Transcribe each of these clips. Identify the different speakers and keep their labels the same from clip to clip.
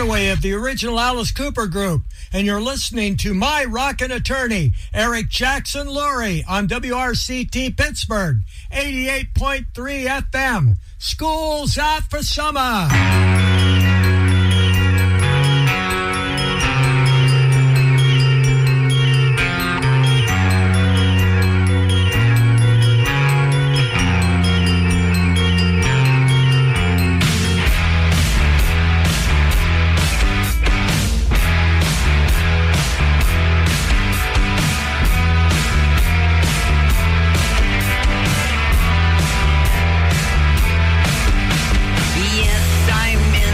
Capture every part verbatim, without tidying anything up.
Speaker 1: Dunaway of the original Alice Cooper Group, and you're listening to my rockin' attorney, Eric Jackson Lurie, on W R C T Pittsburgh, eighty-eight point three F M. School's out for summer.
Speaker 2: Yes, I miss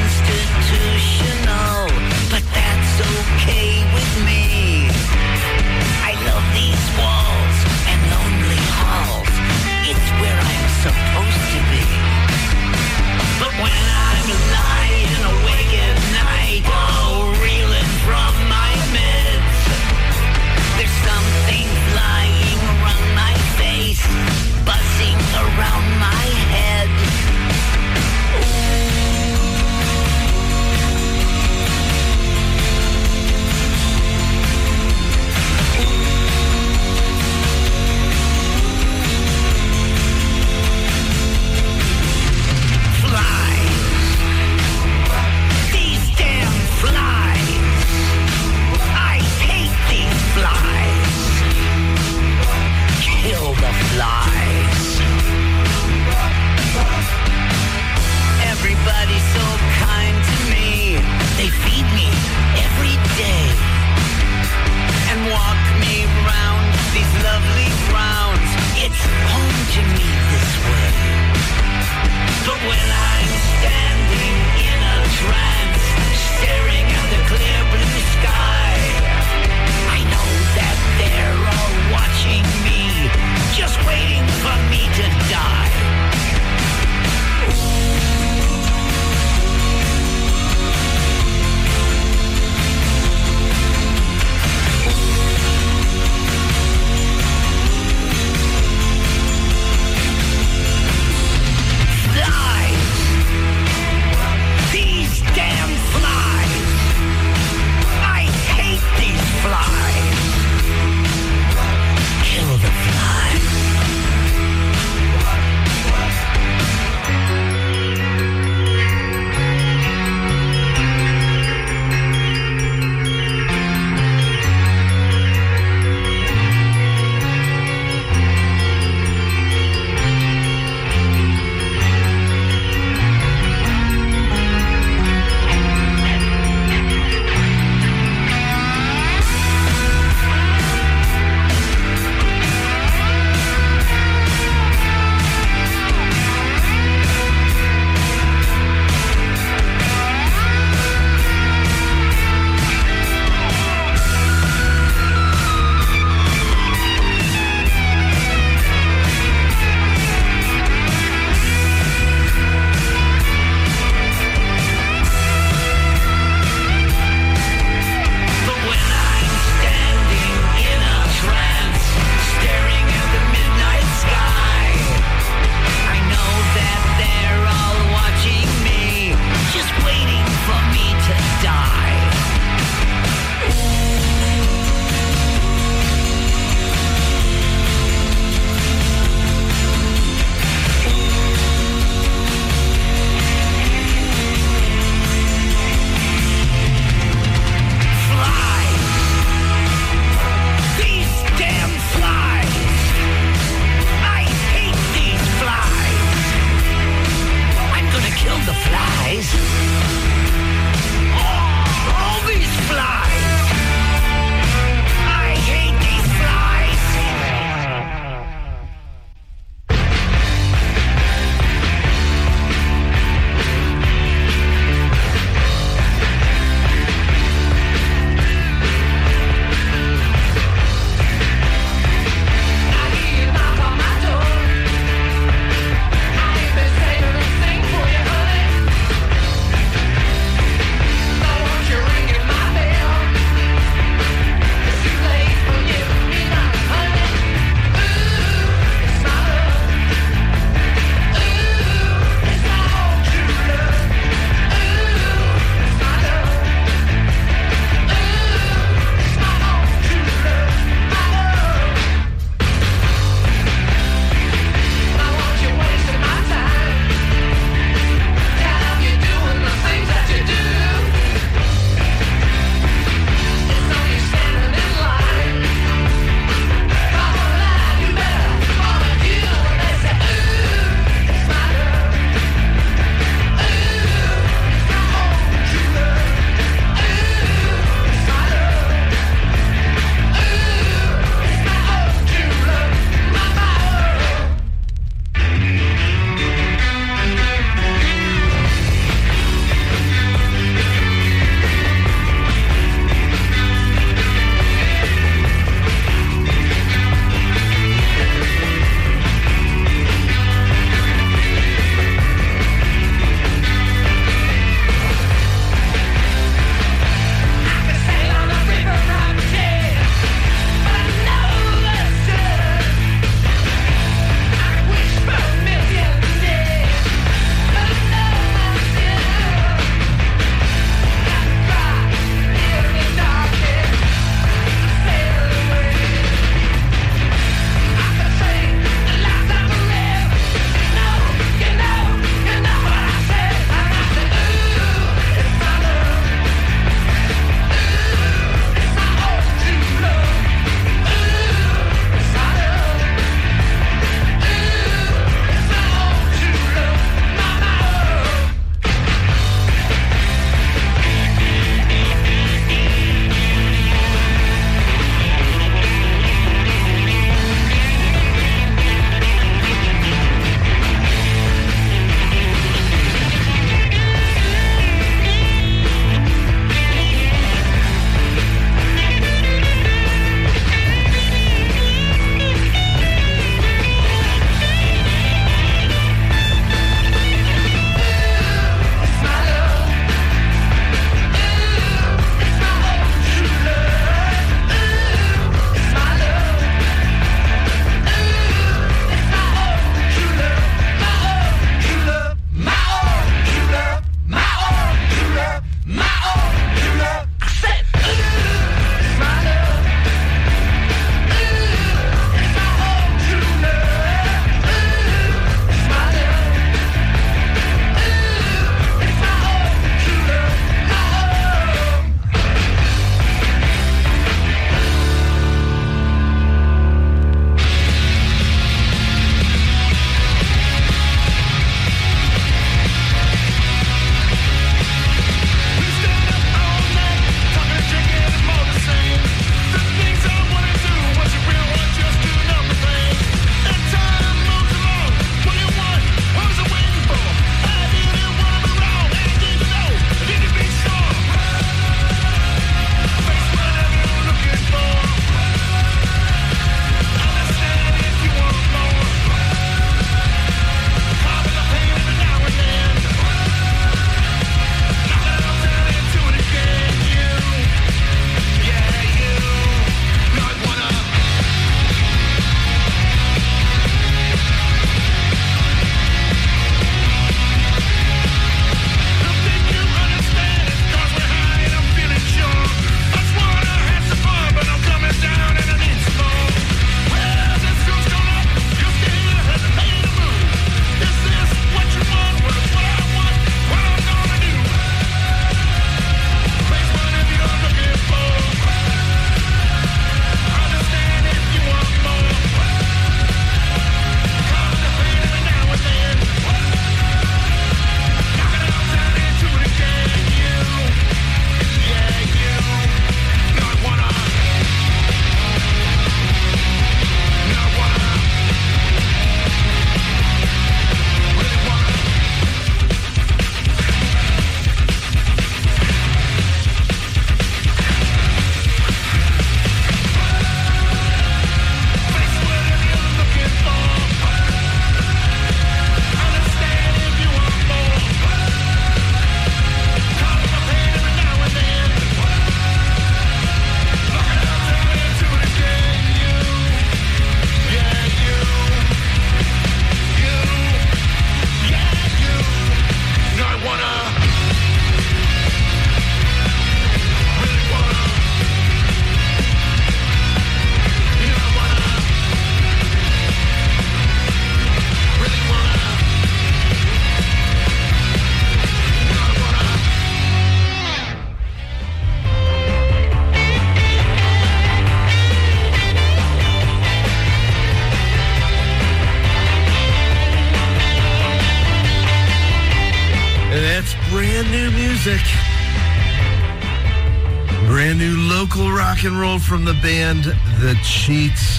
Speaker 2: Beautiful rock and roll from the band The Cheats.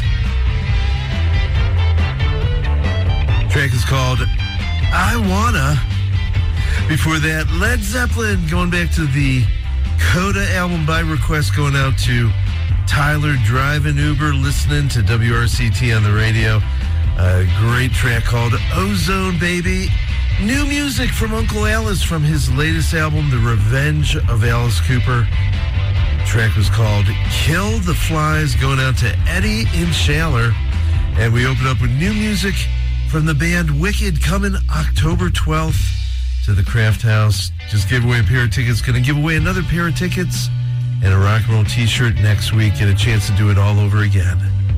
Speaker 2: The track is called I Wanna. Before that, Led Zeppelin, going back to the Coda album by request, going out to Tyler driving Uber, listening to W R C T on the radio. A great track called Ozone Baby. New music from Uncle Alice from his latest album, The Revenge of Alice Cooper. The track was called Kill the Flies, going out to Eddie in Shaler. And we open up with new music from the band Wicked, coming October twelfth to the Craft House. Just gave away a pair of tickets. Going to give away another pair of tickets and a rock and roll t-shirt next week. Get a chance to do it all over again.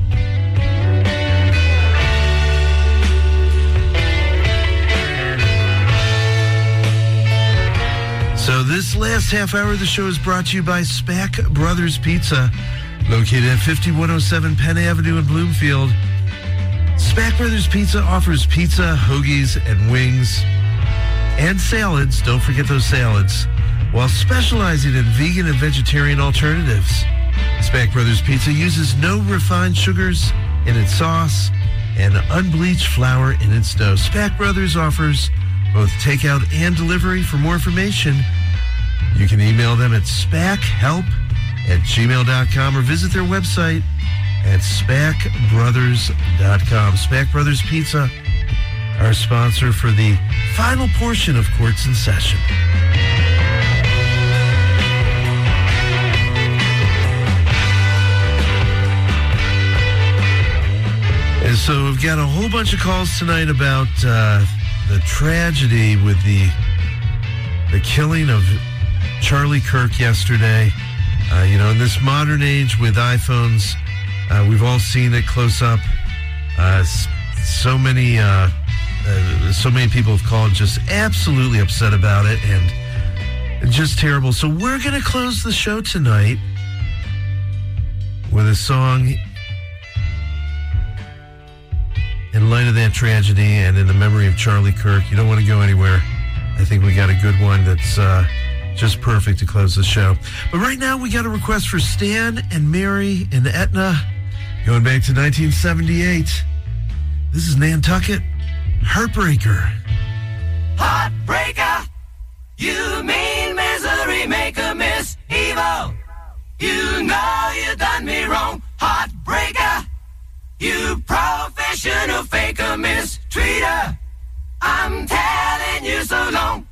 Speaker 2: So this last half hour of the show is brought to you by Spack Brothers Pizza, located at fifty-one oh seven Penn Avenue in Bloomfield. Spack Brothers Pizza offers pizza, hoagies, and wings, and salads. Don't forget those salads, while specializing in vegan and vegetarian alternatives. Spack Brothers Pizza uses no refined sugars in its sauce and unbleached flour in its dough. Spack Brothers offers both takeout and delivery. For more information, you can email them at spackhelp at gmail dot com or visit their website at spack brothers dot com. Spack Brothers Pizza, our sponsor for the final portion of Courts in Session. And so we've got a whole bunch of calls tonight about uh, the tragedy with the the killing of Charlie Kirk yesterday. Uh, you know, in this modern age with iPhones, uh, we've all seen it close up. Uh, so many, uh, uh, so many people have called just absolutely upset about it and just terrible. So we're going to close the show tonight with a song in light of that tragedy and in the memory of Charlie Kirk. You don't want to go anywhere. I think we got a good one that's uh, just perfect to close the show. But right now we got a request for Stan and Mary in Etna, going back to nineteen seventy-eight. This is Nantucket, Heartbreaker.
Speaker 3: Heartbreaker, you mean misery maker, Miss Evil. You know you done me wrong. Heartbreaker, you professional faker, mistreater. I'm telling you so long.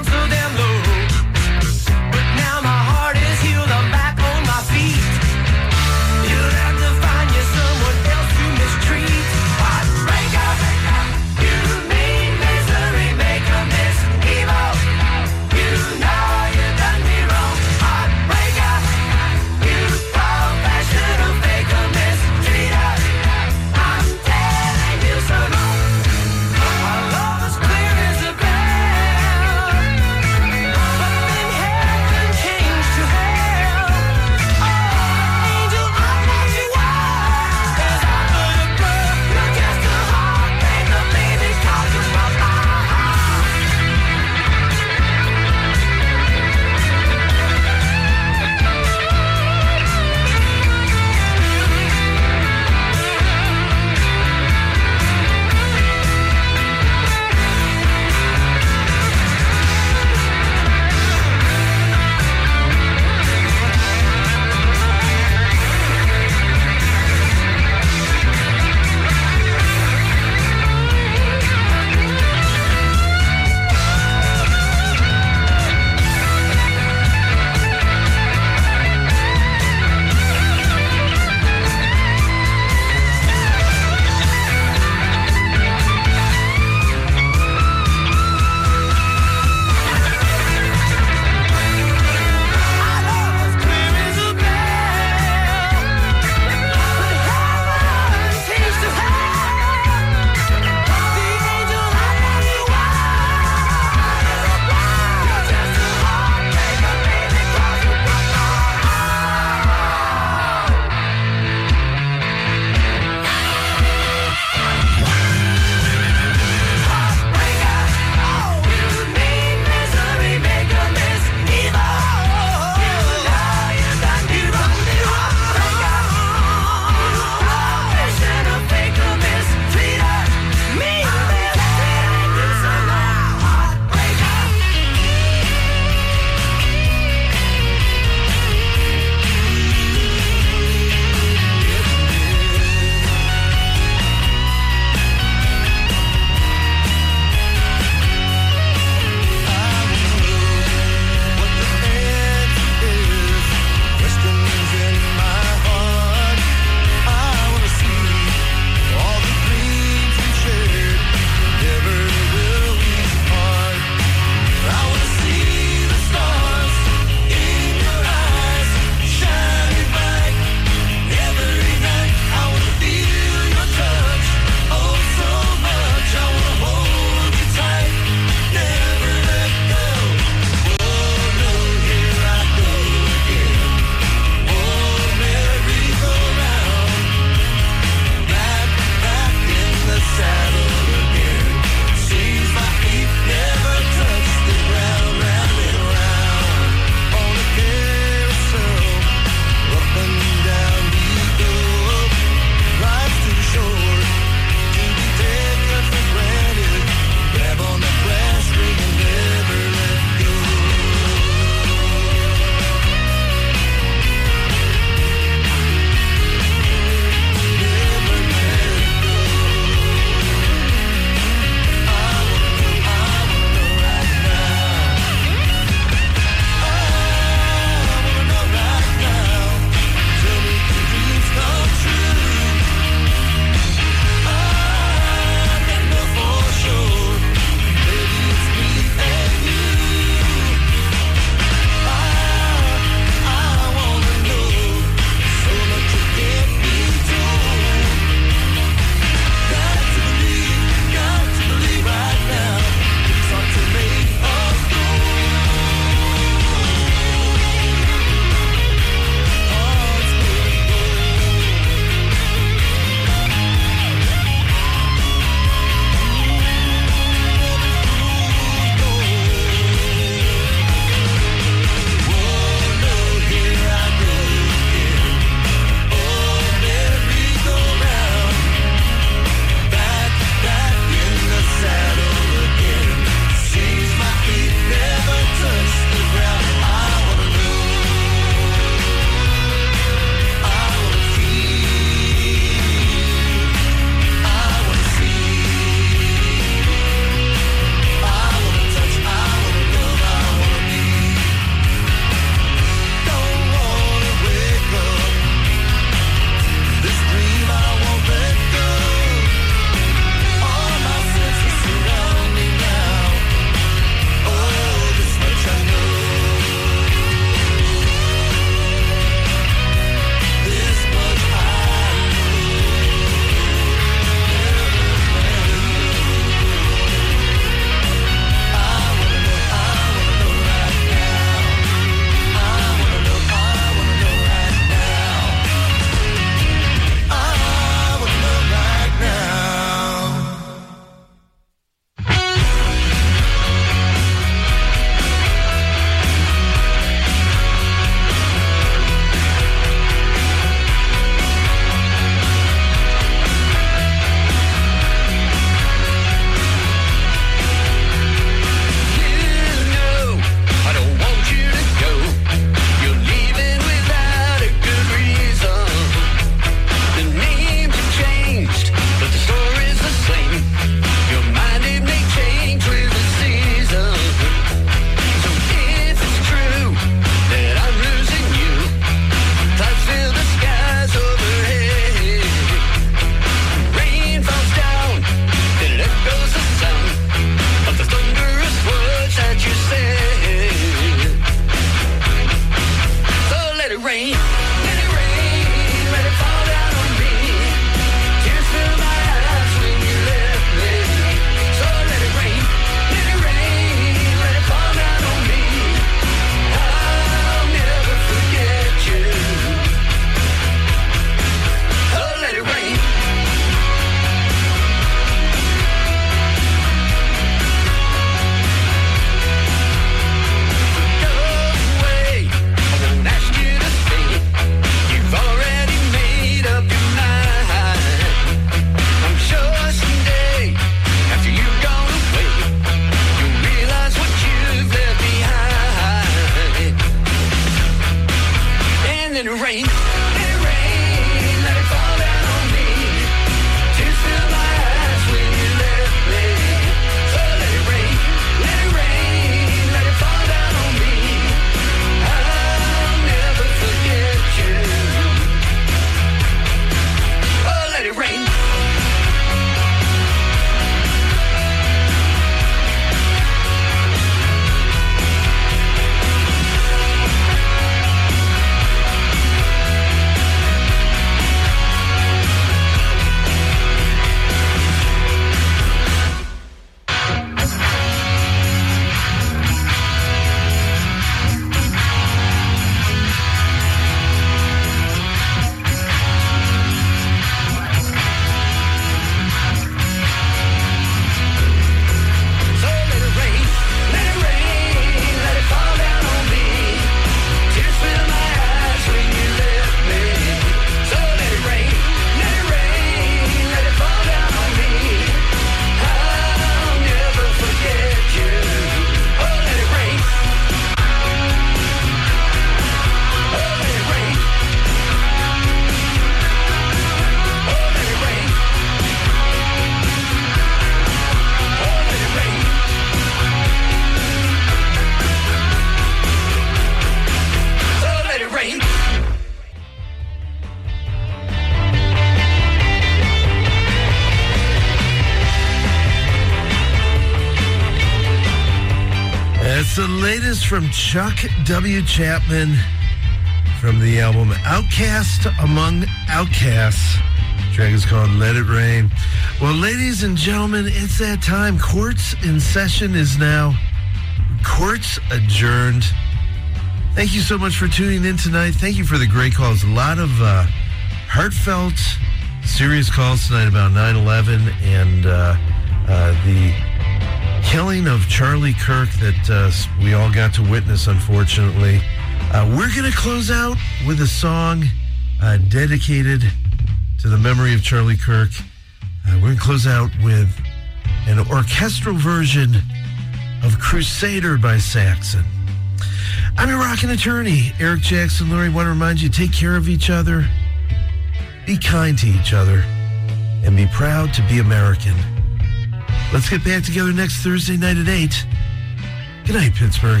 Speaker 2: latest from Chuck W. Chapman from the album Outcast Among Outcasts. The track is called Let It Rain. Well, ladies and gentlemen, it's that time. Courts in session is now. Courts adjourned. Thank you so much for tuning in tonight. Thank you for the great calls. A lot of uh, heartfelt, serious calls tonight about nine eleven and uh, uh, the killing of Charlie Kirk that uh, we all got to witness, unfortunately. Uh, we're going to close out with a song uh, dedicated to the memory of Charlie Kirk. Uh, we're going to close out with an orchestral version of Crusader by Saxon. I'm your rockin' attorney, Eric Jackson Lurie. Want to remind you, take care of each other, be kind to each other, and be proud to be American. Let's get back together next Thursday night at eight. Good night, Pittsburgh.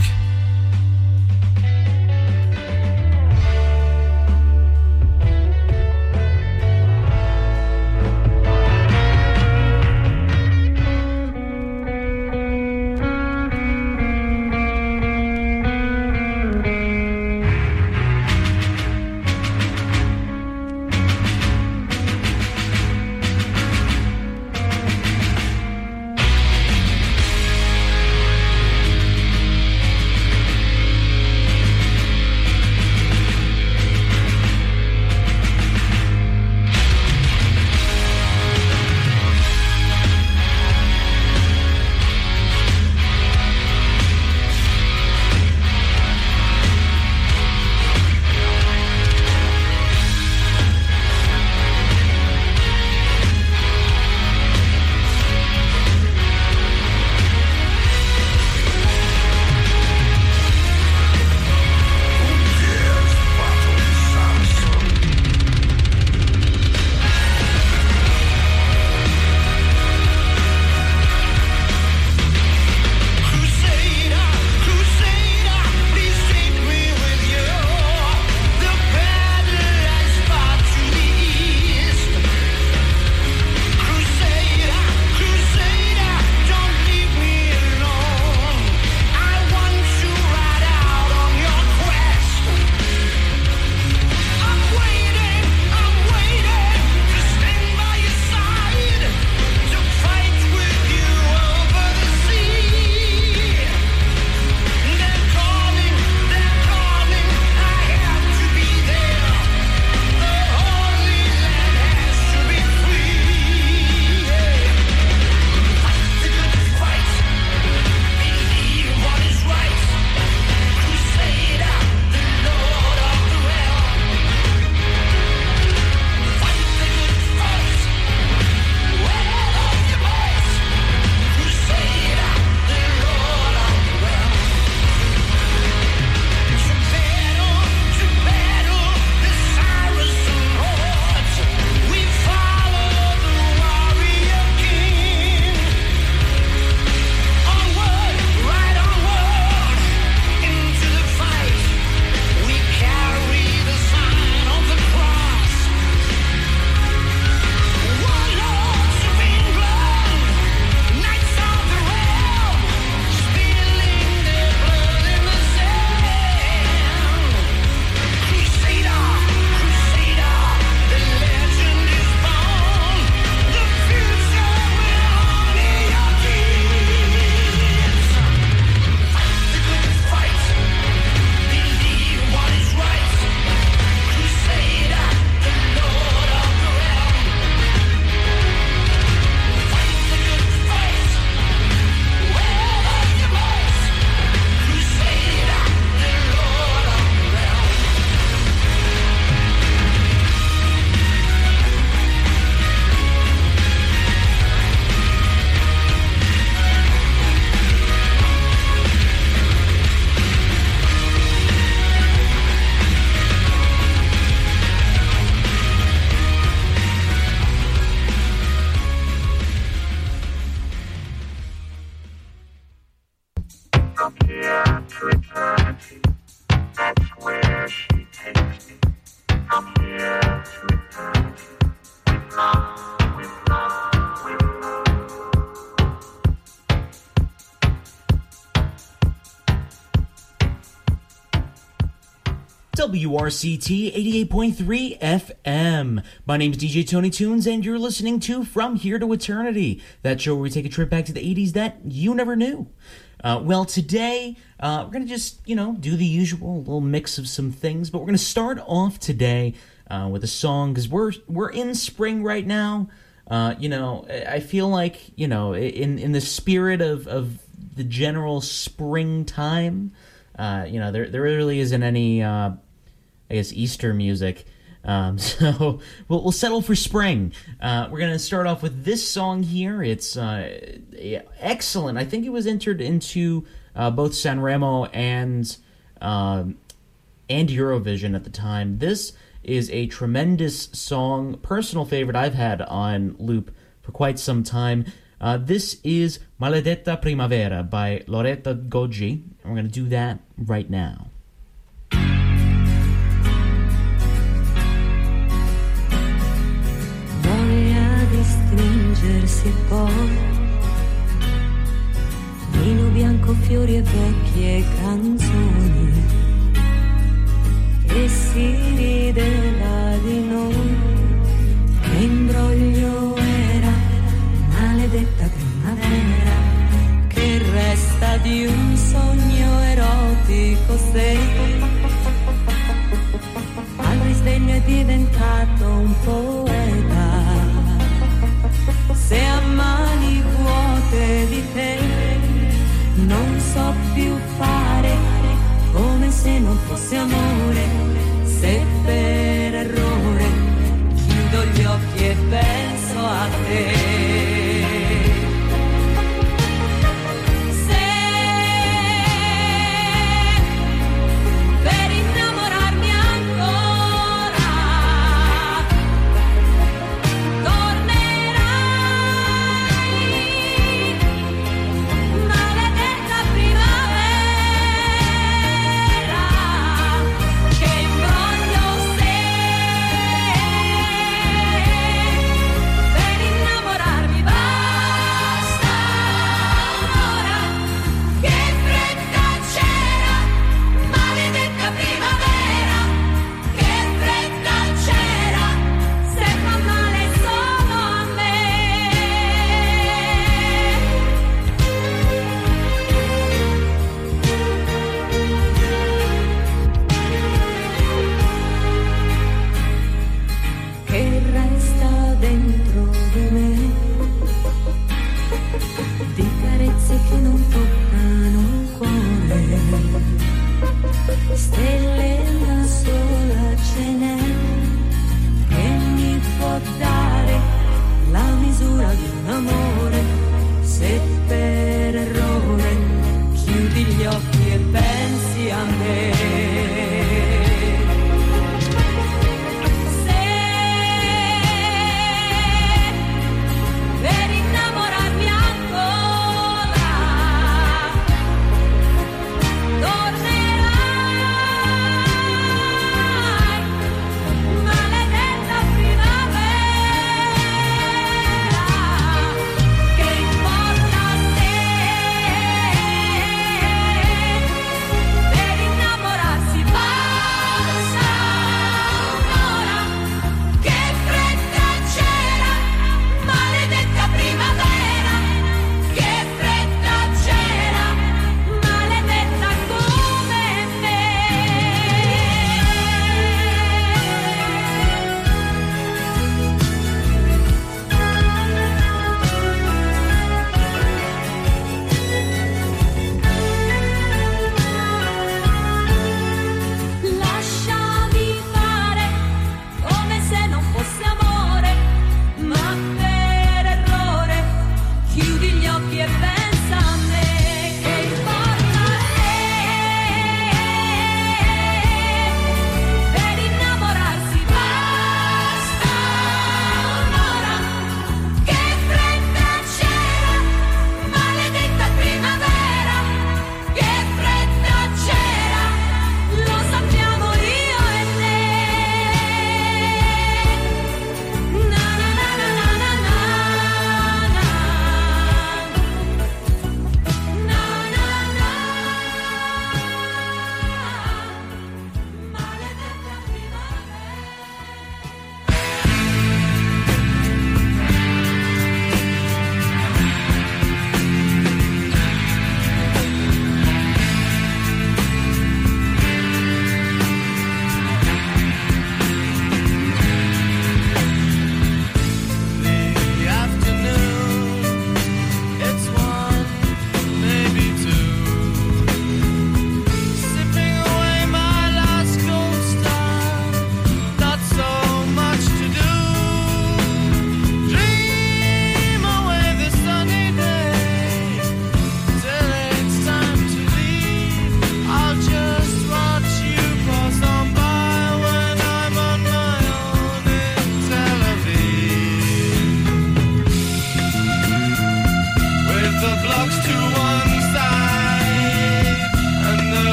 Speaker 4: W R C T eighty-eight point three F M. My name is D J Tony Tunes, and you're listening to From Here to Eternity, that show where we take a trip back to the eighties that you never knew. Uh, well, today, uh, we're going to just, you know, do the usual little mix of some things, but we're going to start off today uh, with a song, because we're, we're in spring right now. Uh, you know, I feel like, you know, in, in the spirit of, of the general springtime, uh, you know, there, there really isn't any... Uh, I guess Easter music. Um, so we'll, we'll settle for spring. Uh, we're going to start off with this song here. It's uh, excellent. I think it was entered into uh, both Sanremo and um, and Eurovision at the time. This is a tremendous song, personal favorite I've had on loop for quite some time. Uh, this is Maledetta Primavera by Loretta Goggi, and we're going to do that right now.
Speaker 5: Stringersi poi vino bianco, fiori e vecchie canzoni, e si ride là di noi. Che imbroglio era, maledetta primavera, che resta di un sogno erotico se al risveglio è diventato un poeta. Se a mani vuote di te non so più fare, come se non fosse amore, se per errore chiudo gli occhi e penso a te.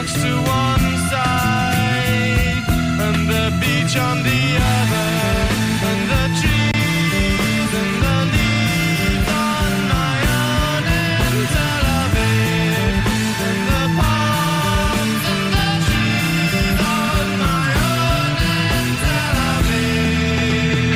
Speaker 6: looks to one side and the beach on the other, and the trees and the leaves on my own in Tel Aviv, and the palms and the trees on my own in Tel Aviv.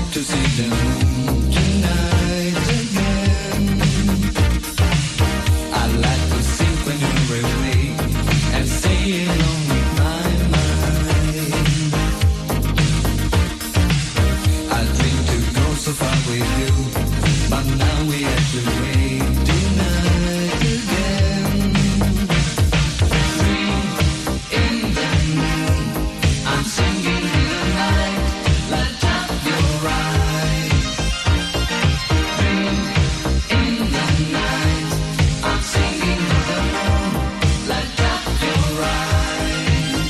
Speaker 7: to see the moon tonight again. I like to sing when you're away and stay alone with my mind. I dream to go so far with you, but now we have to wait tonight again. Dream in the moon, I'm singing in the night, light up your eyes. Dream in the night, I'm singing in the moon, light up your eyes.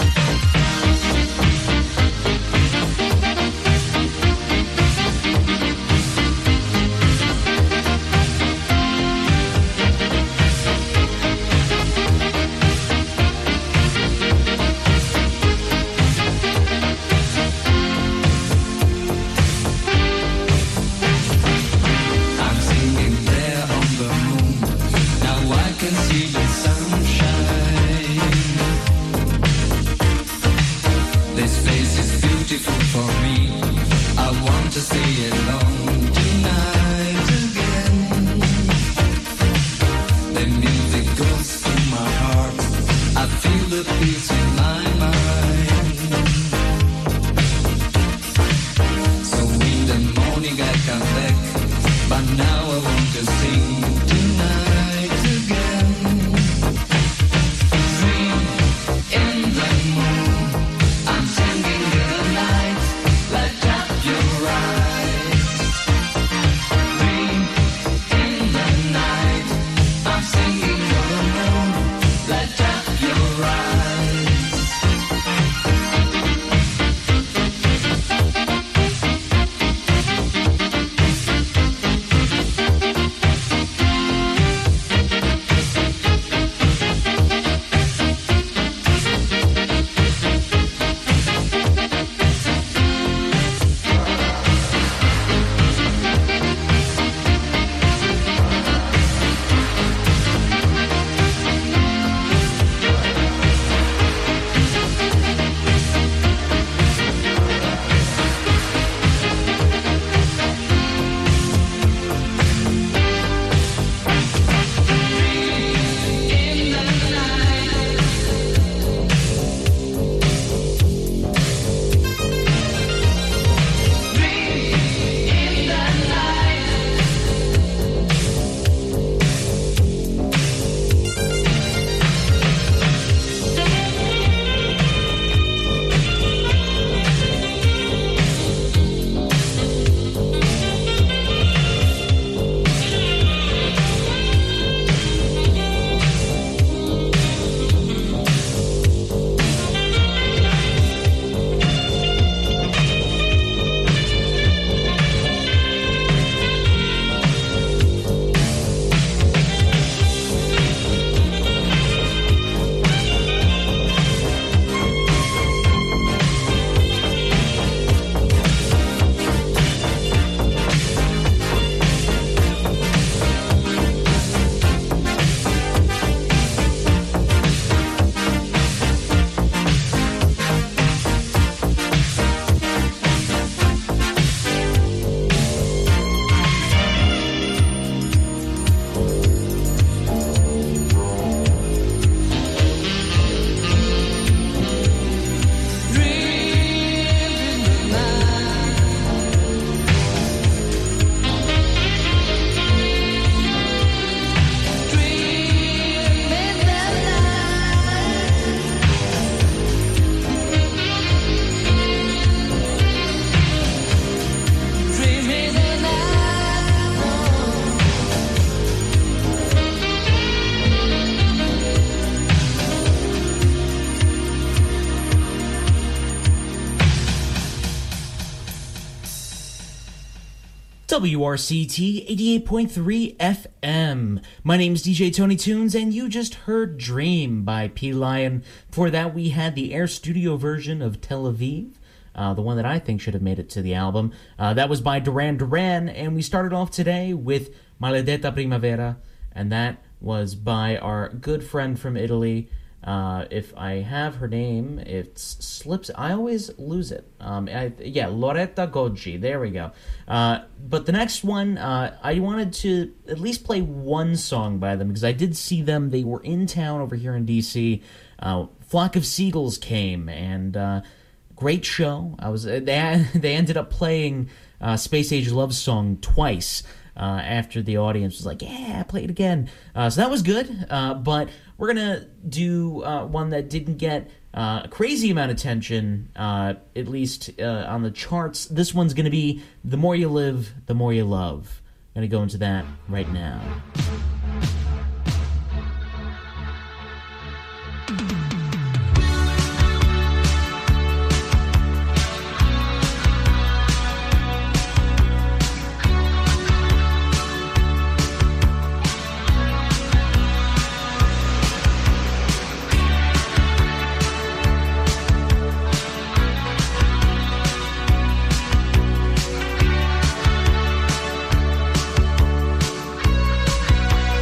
Speaker 7: I'm singing there on the moon. Now I can see the sunshine. This place is beautiful for me. I want to stay alone tonight again. The music goes to my heart. I feel the peace in my mind. So in the morning I come back, but now I want to sing tonight again. Dream in the moon, I'm singing in the night, light up your eyes. Dream in the night, I'm singing in the moon, light up your eyes.
Speaker 4: W R C T eighty-eight point three F M. My name's D J Tony Tunes, and you just heard Dream by P. Lion. Before that, we had the Air Studio version of Tel Aviv, uh, the one that I think should have made it to the album. Uh, that was by Duran Duran, and we started off today with Maledetta Primavera, and that was by our good friend from Italy, Uh, if I have her name, it slips. I always lose it. Um, I, yeah, Loretta Goggi. There we go. Uh, but the next one, uh, I wanted to at least play one song by them because I did see them. They were in town over here in D C. Uh, Flock of Seagulls came, and uh, great show. I was they they ended up playing uh, Space Age Love Song twice. Uh, after the audience was like, yeah, play it again. Uh, so that was good, uh, but we're going to do uh, one that didn't get uh, a crazy amount of attention, uh, at least uh, on the charts. This one's going to be The More You Live, The More You Love. I'm going to go into that right now.
Speaker 7: Thank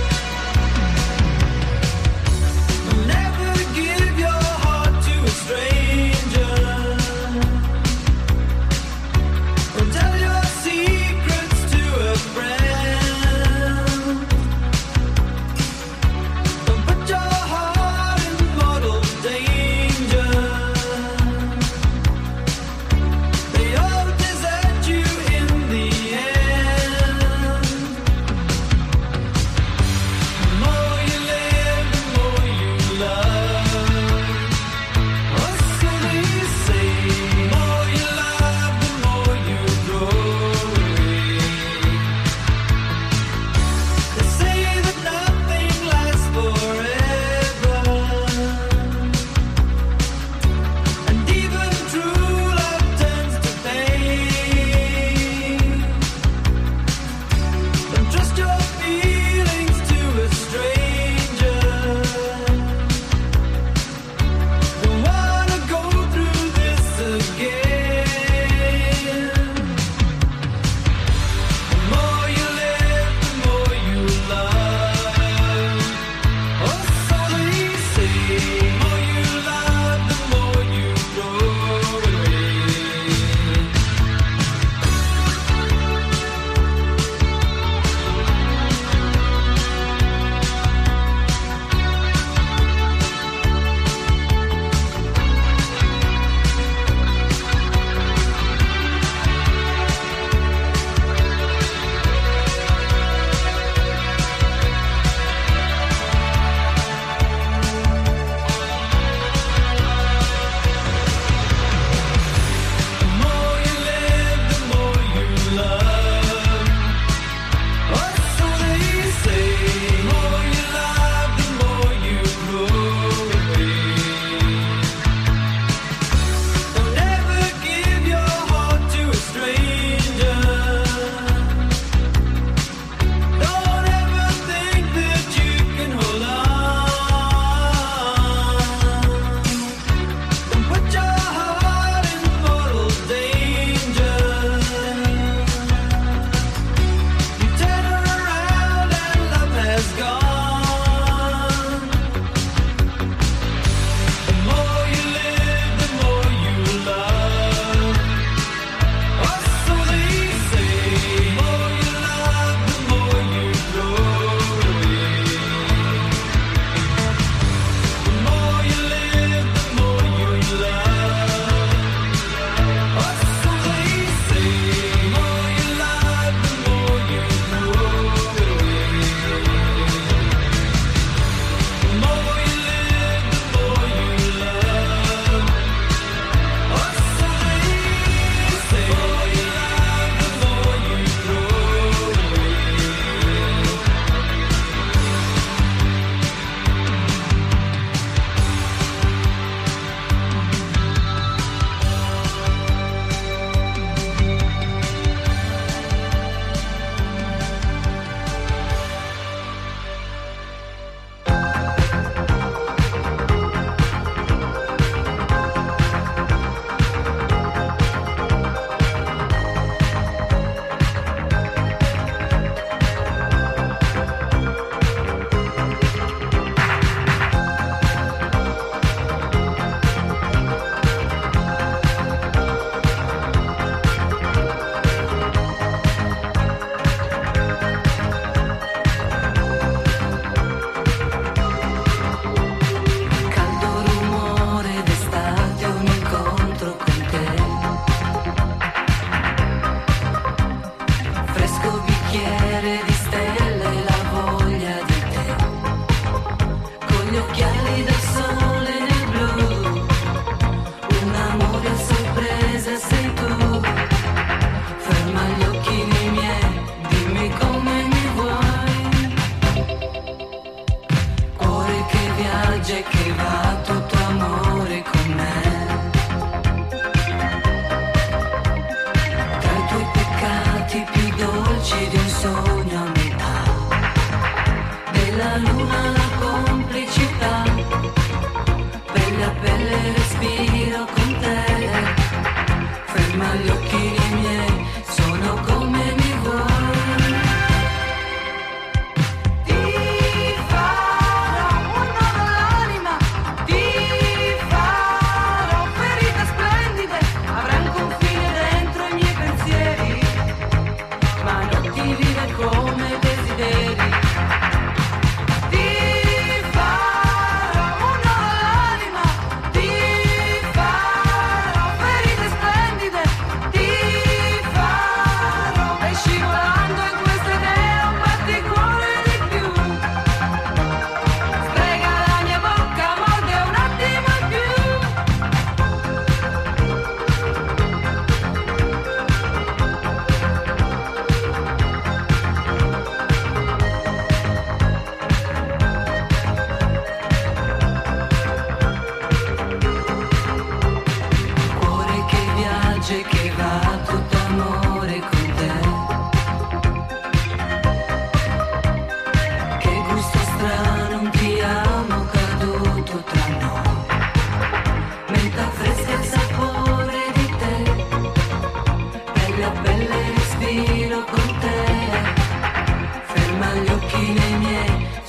Speaker 5: cammino con te, ferma gli occhi nei miei,